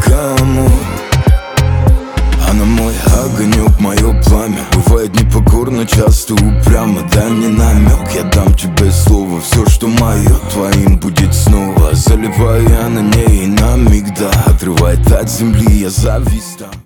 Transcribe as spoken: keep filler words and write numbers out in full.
никому. Она мой огонек, мое пламя. Бывает непокорно, часто упрямо. Дай мне намек, я дам тебе слово. Все, что мое, твоим будет снова. Залипаю я на ней на миг, да. Отрывает от земли, я завис там.